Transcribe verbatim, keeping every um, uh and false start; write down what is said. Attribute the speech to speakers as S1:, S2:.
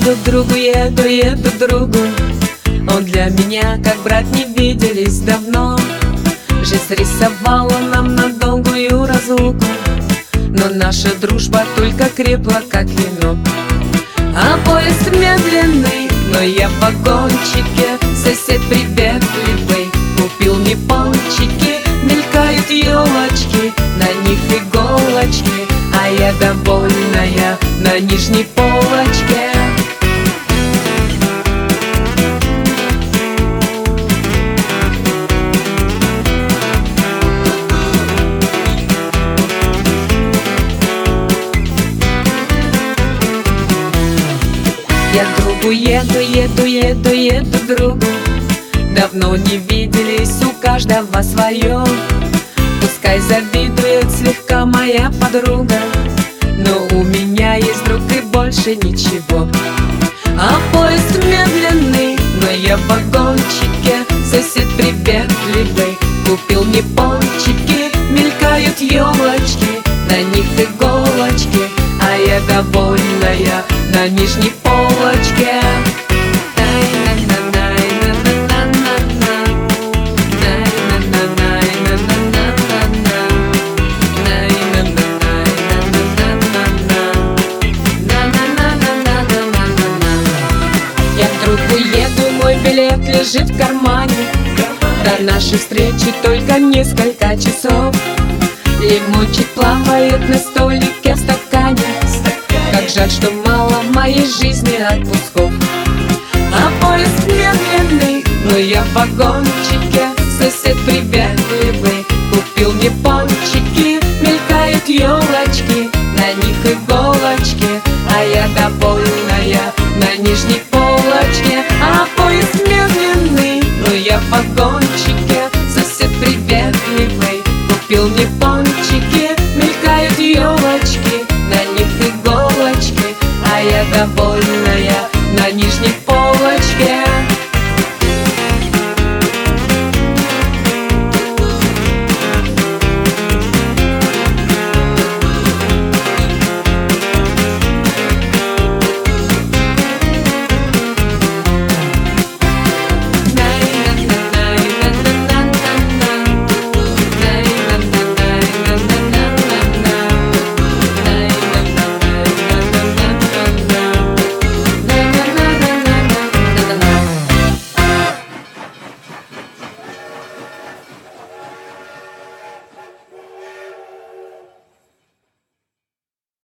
S1: Еду к другу, еду, еду к другу. Он для меня как брат, не виделись давно. Жизнь рисовала нам на долгую разлуку, но наша дружба только крепла, как вино. А поезд медленный, но я в вагончике. Сосед приветливый купил мне пончики. Мелькают елочки, на них иголочки, а я довольная на нижней полочке. Я к другу еду, еду, еду, еду к другу. Давно не виделись, у каждого свое. Пускай завидует слегка моя подруга, но у меня есть друг и больше ничего. А поезд медленный, но я в вагончике. Сосед приветливый купил мне пончики. Мелькают елочки, на них иголочки, а я довольная на нижней полочке. Я к другу еду, мой билет лежит в кармане. До нашей встречи только несколько часов. Лимончик плавает на столике в стакане. Как жаль, что мало в моей жизни отпусков. А поезд медленный, но я в вагончике. Сосед приветливый